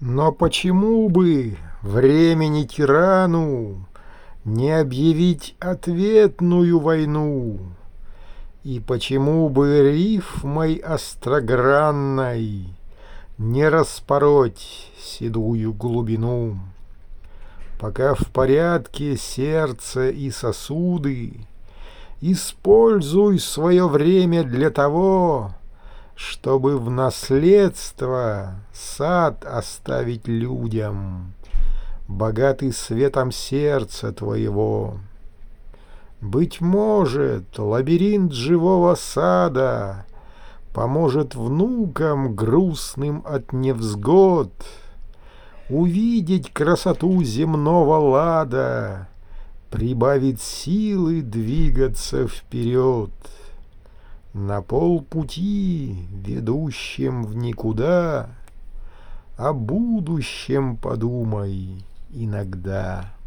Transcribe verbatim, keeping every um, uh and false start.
Но почему бы времени тирану не объявить ответную войну? И почему бы рифмой острогранной не распороть седую глубину? Пока в порядке сердце и сосуды, используй свое время для того, чтобы в наследство сад оставить людям, богатый светом сердца твоего. Быть может, лабиринт живого сада поможет внукам, грустным от невзгод, увидеть красоту земного лада, прибавит силы двигаться вперед. На полпути, ведущем в никуда, о будущем подумай иногда.